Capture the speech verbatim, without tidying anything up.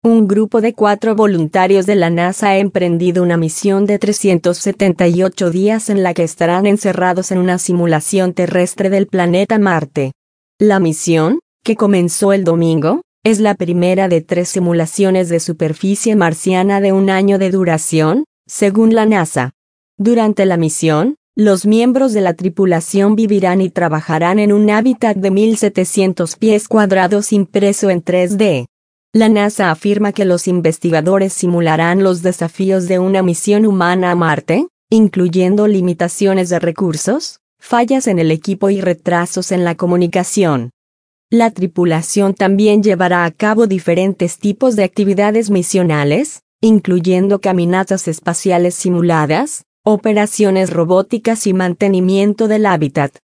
Un grupo de cuatro voluntarios de la NASA ha emprendido una misión de trescientos setenta y ocho días en la que estarán encerrados en una simulación terrestre del planeta Marte. La misión, que comenzó el domingo, es la primera de tres simulaciones de superficie marciana de un año de duración, según la NASA. Durante la misión, los miembros de la tripulación vivirán y trabajarán en un hábitat de mil setecientos pies cuadrados impreso en tres D. La NASA afirma que los investigadores simularán los desafíos de una misión humana a Marte, incluyendo limitaciones de recursos, fallas en el equipo y retrasos en la comunicación. La tripulación también llevará a cabo diferentes tipos de actividades misionales, incluyendo caminatas espaciales simuladas, operaciones robóticas y mantenimiento del hábitat.